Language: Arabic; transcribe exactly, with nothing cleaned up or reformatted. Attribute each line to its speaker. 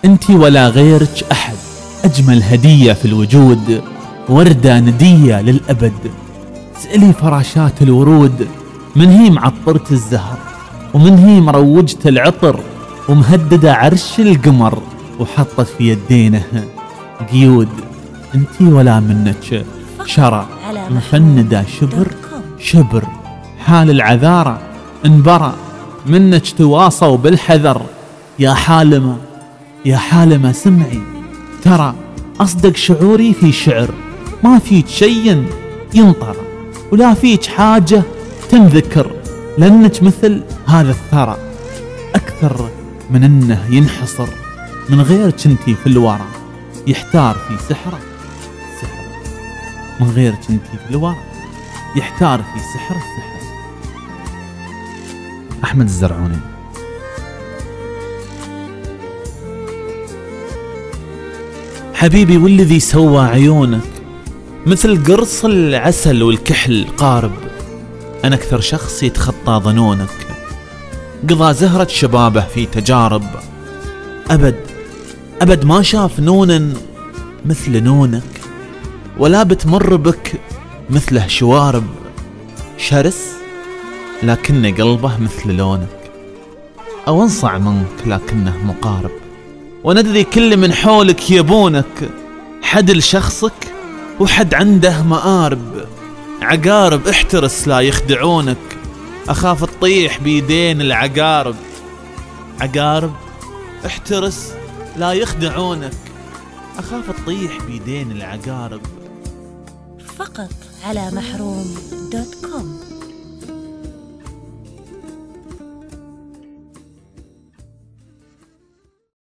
Speaker 1: انتي ولا غيرك أحد، أجمل هدية في الوجود، وردة ندية للأبد. سألي فراشات الورود، من هي معطرة الزهر، ومن هي مروجة العطر، ومهددة عرش القمر، وحطت في يدينه قيود. انتي ولا منك شرى، مفندة شبر شبر، حال العذارى انبرى، منك تواصوا بالحذر. يا حالمة يا حالمة سمعي، ترى أصدق شعوري في شعر، ما فيك شيء ينطر، ولا فيك حاجة تنذكر، لأنك مثل هذا الثرى، أكثر من أنه ينحصر، من غيرك انتي في الورى يحتار في سحره السحر، من غيرك انتي في الورى يحتار في سحر السحر. أحمد الزرعوني. حبيبي والذي سوى عيونك مثل قرص العسل والكحل قارب، أنا أكثر شخص يتخطى ظنونك، قضى زهرة شبابه في تجارب، أبد أبد ما شاف نونا مثل نونك، ولا بتمر بك مثله شوارب، شرس لكن قلبه مثل لونك، أو انصع منك لكنه مقارب، وندري كل من حولك يبونك، حد لشخصك وحد عنده مآرب، عقارب احترس لا يخدعونك، أخاف تطيح بيدين العقارب، عقارب احترس لا يخدعونك، أخاف تطيح بيدين العقارب.
Speaker 2: فقط على محروم دوت كوم.